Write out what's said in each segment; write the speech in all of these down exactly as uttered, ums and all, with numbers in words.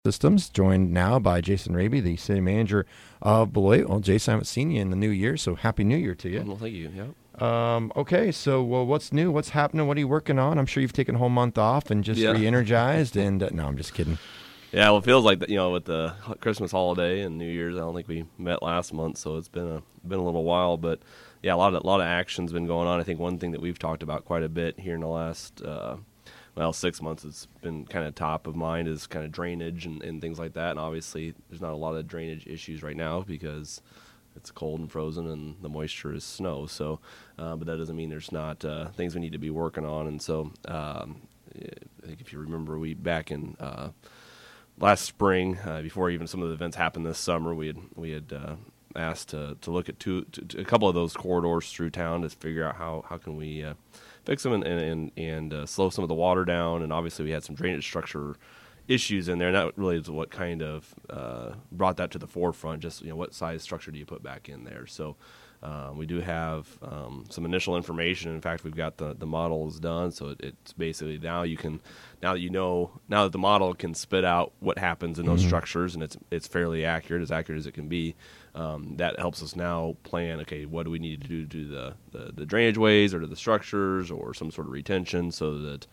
Systems, joined now by Jason Raby, the city manager of Beloit. Well, Jason, I haven't seen you in the new year, so happy new year to you. Well, thank you. Yeah. Um, okay, so well, what's new? What's happening? What are you working on? I'm sure you've taken a whole month off and just Yeah. re-energized. and uh, no, I'm just kidding. Yeah, well, it feels like that, you know, with the Christmas holiday and New Year's. I don't think we met last month, so it's been a been a little while. But yeah, a lot of a lot of action's been going on. I think one thing that we've talked about quite a bit here in the last uh, well six months has been kind of top of mind is kind of drainage and, and things like that. And obviously, there's not a lot of drainage issues right now because it's cold and frozen and the moisture is snow. So, uh, but that doesn't mean there's not uh, things we need to be working on. And so, um, I think if you remember, we back in uh, last spring, uh, before even some of the events happened this summer, we had we had uh, asked to, to look at two, to, to a couple of those corridors through town to figure out how how can we uh, fix them and and, and uh, slow some of the water down. And obviously, we had some drainage structure issues in there, and that really is what kind of uh, brought that to the forefront. Just you know, what size structure do you put back in there? So. Um, we do have um, some initial information. In fact, we've got the, the models done, so it, it's basically now you can, now that you know, now that the model can spit out what happens in those mm-hmm. structures, and it's it's fairly accurate, as accurate as it can be. Um, that helps us now plan. Okay, what do we need to do to the, the, the drainage ways or to the structures or some sort of retention, so that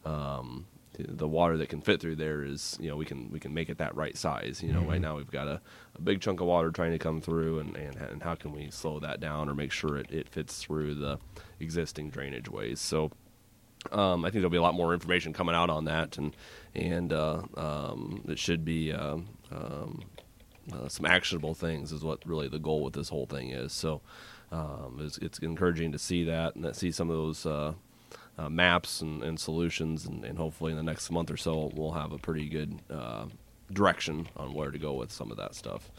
um, the water that can fit through there is, you know, we can we can make it that right size. You know, mm-hmm. right now we've got a, a big chunk of water trying to come through, and, and, and how can we slow that down or make sure it, it fits through the existing drainage ways. So um, I think there'll be a lot more information coming out on that, and and uh, um, it should be uh, um, uh, some actionable things is what really the goal with this whole thing is. So um, it's, it's encouraging to see that and to see some of those uh, Uh, maps and, and solutions, and, and hopefully in the next month or so we'll have a pretty good uh, direction on where to go with some of that stuff.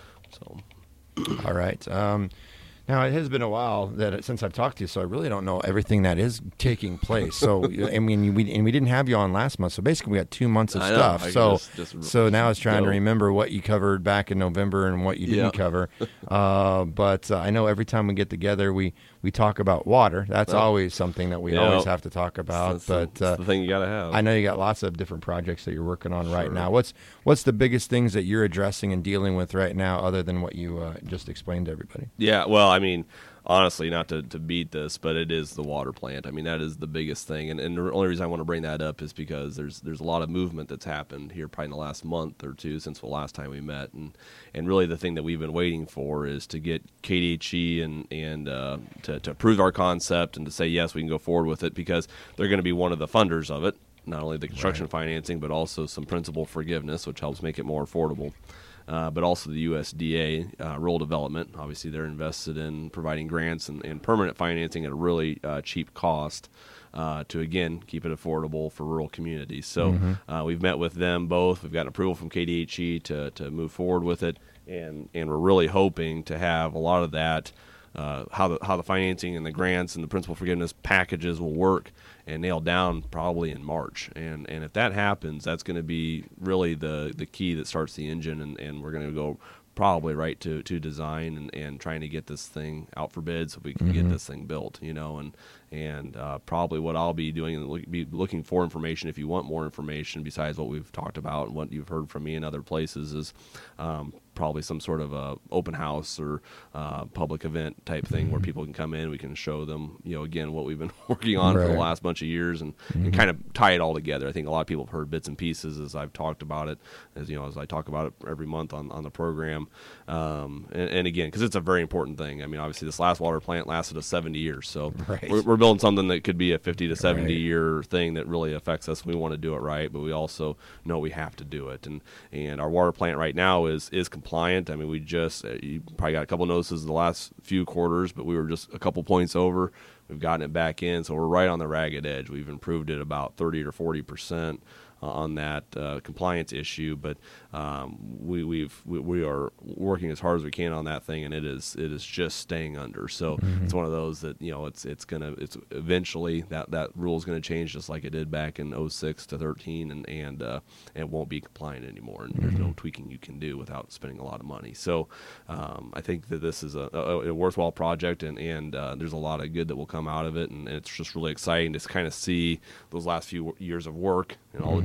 So, all right. Um, now it has been a while that since I've talked to you, so I really don't know everything that is taking place. So I mean, we and we didn't have you on last month, so basically we got two months of I know, stuff. I So just, just so now I was trying go. to remember what you covered back in November and what you didn't Yeah. cover. Uh, but uh, I know every time we get together, we. We talk about water. That's Oh. always something that we Yeah. always have to talk about. That's the- but that's uh, the thing you got to have. I know you got lots of different projects that you're working on right Sure. now. What's what's the biggest things that you're addressing and dealing with right now, other than what you uh, just explained to everybody? Yeah, well, I mean, honestly, not to, to beat this, but it is the water plant. I mean, that is the biggest thing. And, and the only reason I want to bring that up is because there's there's a lot of movement that's happened here probably in the last month or two since the last time we met. And and really the thing that we've been waiting for is to get K D H E and, and uh, to, to approve our concept and to say, yes, we can go forward with it, because they're going to be one of the funders of it, not only the construction Right. financing, but also some principal forgiveness, which helps make it more affordable. Uh, but also the U S D A uh, rural development. Obviously, they're invested in providing grants and, and permanent financing at a really uh, cheap cost uh, to, again, keep it affordable for rural communities. So mm-hmm. uh, we've met with them both. We've gotten approval from K D H E to, to move forward with it, and, and we're really hoping to have a lot of that, uh, how the how the financing and the grants and the principal forgiveness packages will work and nailed down probably in March. And and if that happens, that's going to be really the, the key that starts the engine, and, and we're going to go probably right to, to design and, and trying to get this thing out for bid so we can mm-hmm. get this thing built, you know, and and uh, probably what I'll be doing and look, be looking for information, if you want more information besides what we've talked about and what you've heard from me in other places, is um, probably some sort of a open house or uh, public event type thing mm-hmm. where people can come in. We can show them, you know, again, what we've been working on right. for the last bunch of years, and, mm-hmm. and kind of tie it all together. I think a lot of people have heard bits and pieces as I've talked about it, as you know, as I talk about it every month on, on the program. Um, and, and again, because it's a very important thing. I mean, obviously, this last water plant lasted us seventy years, so right. we're, we're building something that could be a fifty to seventy right. year thing that really affects us. We want to do it right, but we also know we have to do it. And and our water plant right now is is compliant. I mean, we just uh, you probably got a couple notices the last few quarters, but we were just a couple points over. We've gotten it back in, so we're right on the ragged edge. We've improved it about thirty or forty percent on that uh, compliance issue, but um, we we've we, we are working as hard as we can on that thing, and it is it is just staying under. So mm-hmm. it's one of those that, you know, it's it's gonna it's eventually that that rule is gonna change, just like it did back in oh six to thirteen, and and uh, it won't be compliant anymore, and mm-hmm. there's no tweaking you can do without spending a lot of money. So um, I think that this is a, a, a worthwhile project, and and uh, there's a lot of good that will come out of it, and, and it's just really exciting to kind of see those last few years of work and all mm-hmm. the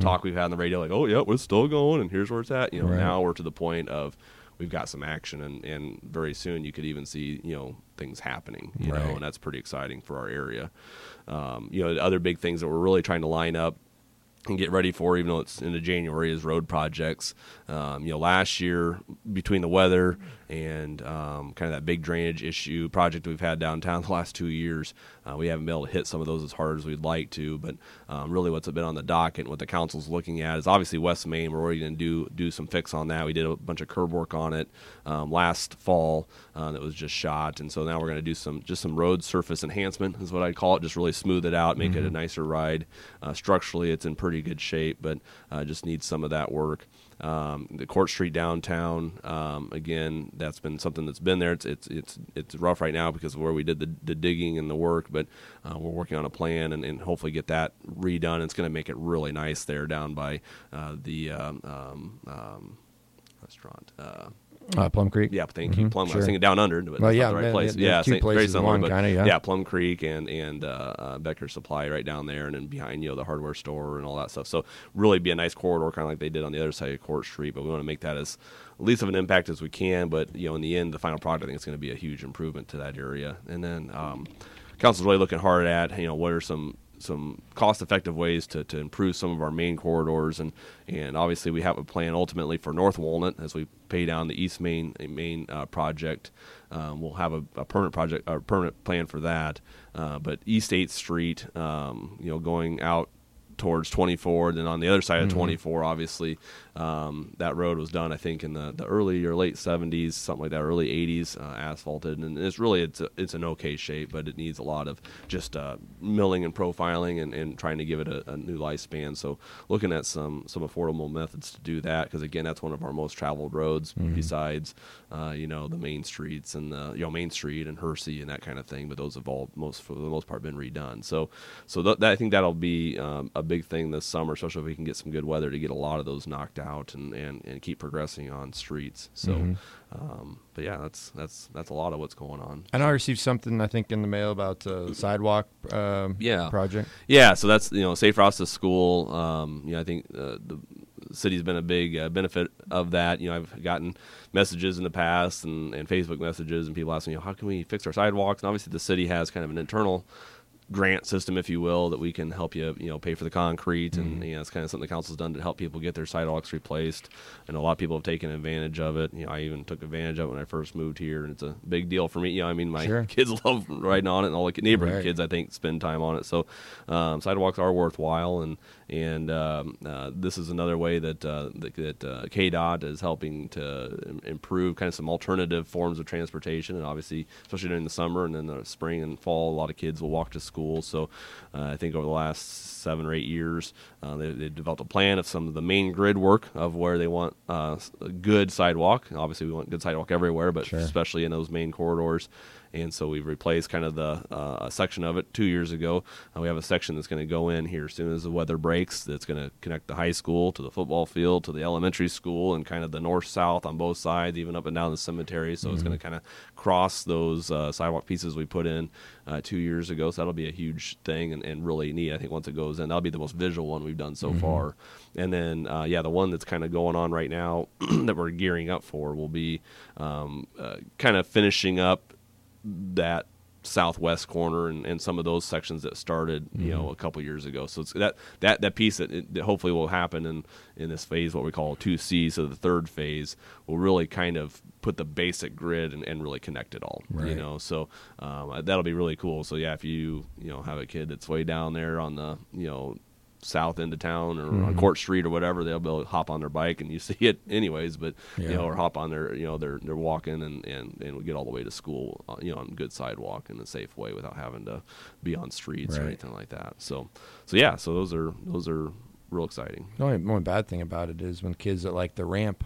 mm-hmm. talk we've had on the radio, like, oh yeah, we're still going, and here's where it's at. You know, right. now we're to the point of we've got some action, and, and very soon you could even see, you know, things happening. You right. know, and that's pretty exciting for our area. Um, you know, the other big things that we're really trying to line up and get ready for, even though it's into January, is road projects. Um, you know, last year, between the weather and um, kind of that big drainage issue project we've had downtown the last two years, uh, we haven't been able to hit some of those as hard as we'd like to. But um, really what's been on the docket and what the council's looking at is obviously West Main. We're already going to do do some fix on that. We did a bunch of curb work on it um, last fall uh, that was just shot. And so now we're going to do some just some road surface enhancement is what I'd call it, just really smooth it out, make mm-hmm. it a nicer ride. Uh, structurally, it's in pretty good shape, but uh, just needs some of that work. Um, the Court Street downtown, um, again, that's been something that's been there. It's it's it's it's rough right now because of where we did the, the digging and the work, but uh, we're working on a plan and, and hopefully get that redone. It's going to make it really nice there down by uh, the um, um, um, restaurant. Uh, Uh, Plum Creek. Yeah, thank mm-hmm, you. Plum. sure. I was thinking down under, but well, that's yeah, not the right yeah, place. yeah, Yeah, two same, places very similar. one But kinda, yeah. yeah, Plum Creek and and uh, uh, Becker Supply right down there, and then behind you know the hardware store and all that stuff. So really be a nice corridor, kind of like they did on the other side of Court Street. But we want to make that as least of an impact as we can. But you know, in the end, the final product I think it's going to be a huge improvement to that area. And then um, council's really looking hard at you know what are some. some cost-effective ways to, to improve some of our main corridors, and, and obviously we have a plan ultimately for North Walnut as we pay down the East Main Main uh, project. Um, we'll have a, a permanent project, a permanent plan for that. Uh, but East eighth Street, um, you know, going out towards twenty-four, and then on the other side of mm-hmm. twenty-four, obviously, um, that road was done, I think, in the, the early or late seventies, something like that, early eighties, uh, asphalted, and it's really it's a, it's an okay shape, but it needs a lot of just uh, milling and profiling and, and trying to give it a, a new lifespan. So looking at some some affordable methods to do that, because again, that's one of our most traveled roads mm-hmm. besides uh, you know the main streets and the you know Main Street and Hersey and that kind of thing. But those have all most for the most part been redone. So so th- that, I think that'll be um, a big thing this summer, especially if we can get some good weather to get a lot of those knocked out and, and, and keep progressing on streets. So, mm-hmm. um, but yeah, that's that's that's a lot of what's going on. And I received something I think in the mail about uh, the sidewalk um, yeah. project. Yeah, so that's you know Safe Routes to School. Um, you know, I think uh, the city's been a big uh, benefit of that. You know, I've gotten messages in the past and, and Facebook messages and people asking, you know, how can we fix our sidewalks? And obviously, the city has kind of an internal grant system, if you will, that we can help you, you know, pay for the concrete, and mm-hmm. you know, it's kind of something the council's done to help people get their sidewalks replaced, and a lot of people have taken advantage of it. You know, I even took advantage of it when I first moved here, and it's a big deal for me. You know, I mean, my sure. kids love riding on it, and all the neighborhood right. kids, I think, spend time on it. So, um, sidewalks are worthwhile, and and um, uh, this is another way that uh, that, that uh, K D O T is helping to improve kind of some alternative forms of transportation, and obviously, especially during the summer and then the spring and fall, a lot of kids will walk to school. So uh, I think over the last seven or eight years, uh, they, they developed a plan of some of the main grid work of where they want uh, a good sidewalk. Obviously, we want good sidewalk everywhere, but sure. especially in those main corridors. And so we've replaced kind of the uh, section of it two years ago. Uh, we have a section that's going to go in here as soon as the weather breaks that's going to connect the high school to the football field to the elementary school and kind of the north-south on both sides, even up and down the cemetery. So mm-hmm. it's going to kind of cross those uh, sidewalk pieces we put in uh, two years ago. So that'll be a huge thing and, and really neat, I think, once it goes in. That'll be the most visual one we've done so mm-hmm. far. And then, uh, yeah, the one that's kind of going on right now that we're gearing up for will be um, uh, kind of finishing up that southwest corner and, and some of those sections that started, you mm-hmm. know, a couple years ago. So it's that that that piece that, it, that hopefully will happen in in this phase, what we call two C. So the third phase will really kind of put the basic grid and, and really connect it all. Right. You know, so um, that'll be really cool. So yeah, if you you know have a kid that's way down there on the you know south end of town or mm-hmm. on Court Street or whatever, they'll be able to hop on their bike and you see it anyways, but yeah. you know, or hop on their, you know, they're, they're walking and, and, and we get all the way to school, uh, you know, on a good sidewalk in a safe way without having to be on streets right. or anything like that. So, so yeah, so those are, those are real exciting. The only, only bad thing about it is when kids that like the ramp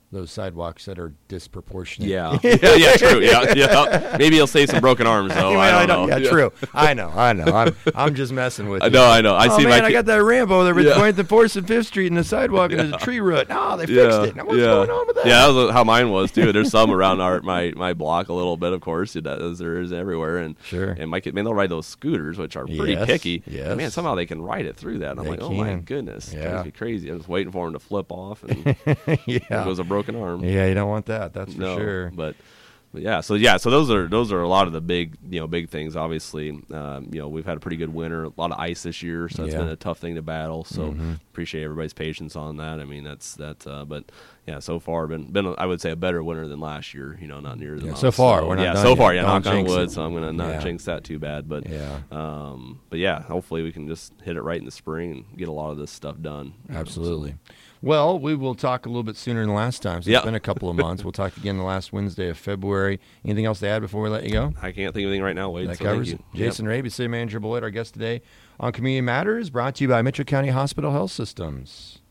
those sidewalks that are disproportionate. Yeah, yeah, yeah, true. Yeah, yeah. Maybe he'll save some broken arms though. Anyway, I don't know. Yeah, true. I know, I know. I'm, I'm just messing with you. I know, I know. I oh, see man, my I got that ramp over there Yeah. between the fourth and fifth Street and the sidewalk, and there's a tree root. Oh, they fixed yeah, it. Now what's yeah. going on with that? Yeah, that was how mine was too. There's some around our my, my block a little bit, of course, it does, there is everywhere, and Sure. And my kid, man, they'll ride those scooters, which are pretty Yes, picky. yes. Man, somehow they can ride it through that. And I'm They like, oh my can. goodness, Yeah. it's gonna be crazy. I'm just waiting for them to flip off, and yeah. there goes a broken arm. Yeah, you don't want that. That's for no, sure. But, but yeah, so yeah, so those are those are a lot of the big you know big things. Obviously, um, you know we've had a pretty good winter, a lot of ice this year, so it's Yeah. been a tough thing to battle. So Mm-hmm. appreciate everybody's patience on that. I mean that's that, uh, but yeah, so far been been I would say a better winter than last year. You know, not near the Yeah, amount. so far, we're not yeah, done so yet. far, yeah, Don't knock on jinx wood. it. So I'm gonna not Yeah. jinx that too bad, but Yeah. um, but yeah, hopefully we can just hit it right in the spring and get a lot of this stuff done. Absolutely. Well, we will talk a little bit sooner than last time. So Yeah. it's been a couple of months. We'll talk again the last Wednesday of February. Anything else to add before we let you go? I can't think of anything right now, Wade. That so thank covers you. it. Jason Raby, City Manager Beloit, our guest today on Community Matters, brought to you by Mitchell County Hospital Health Systems.